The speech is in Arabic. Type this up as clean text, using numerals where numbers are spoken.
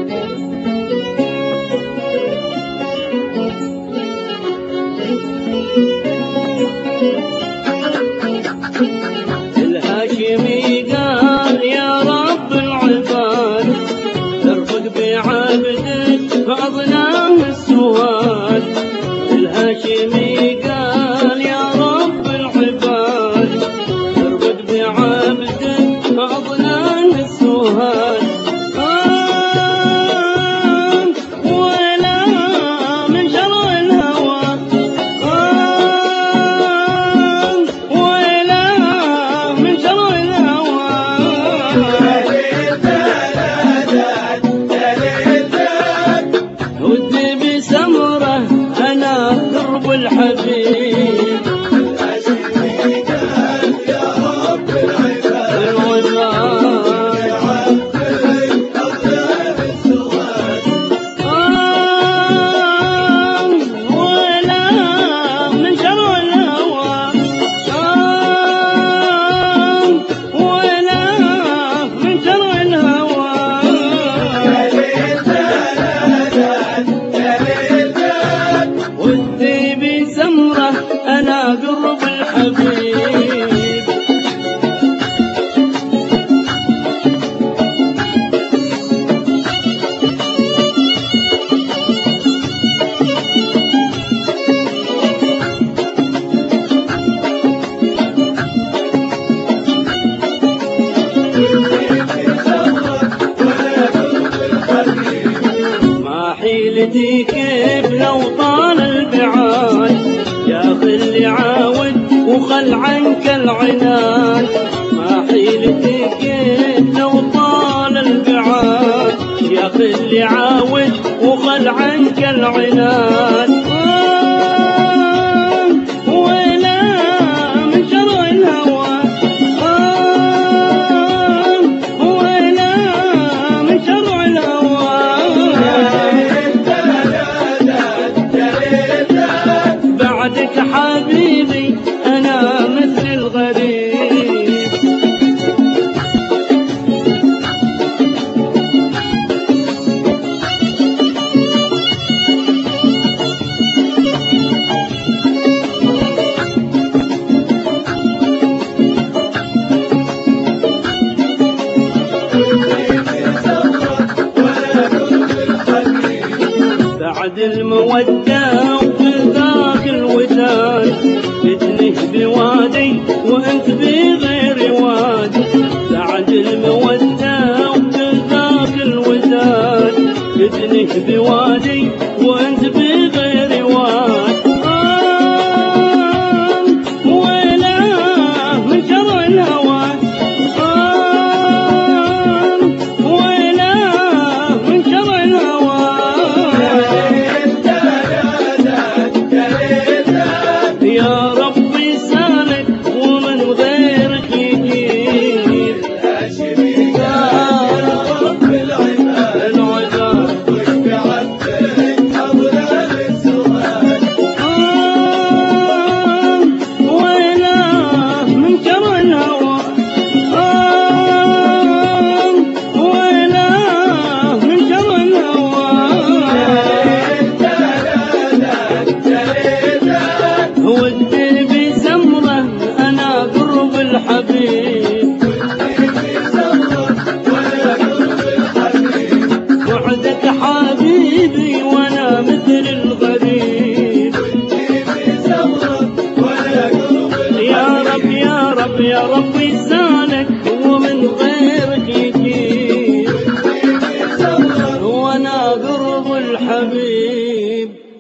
الهاشمي قال يا رب العباد ترفق بعبدك فأظلام السواد. الهاشمي قال يا رب العباد ترفق بعبدك فأظلام السواد. ودي بسمره انا درب الحبيب. الهاشمي قال يا رب العباد بعبدك أظلام السواد. ولا من شر الهوى ولا من شر الهوى. ودي بسمره انا قرب الحبيب. ما حيلتي كيف لو طال البعاد ياخذ اللي عاود وخل عنك العناد. ما حيلتي كيف لو طال البعاد ياخذ اللي عاود وخل عنك العناد. ولا من شر الهوى ولا من شر الهوى. بعدك حبيبي أنا مثل الغريب. بعد المودة وذاك الوداد بدنه بوادي وانت بغير وادي. بعد المودة وذاك الوداد بدنه بوادي وانت بغير وادي. ولا من شر الهوى ولا من شر الهوى. يا ربي سالك ومن غيرك يجيب. الهاشمي قال يا رب العباد بعبدك أظلام السواد. ولا من شر الهوى ولا من شر الهوى. ودي بسمره انا قرب الحبيب. وحدك حبيبي وانا مثل الغريب. يا رب يا رب يا رب لسانك ومن غيرك يجيب وانا قرب الحبيب.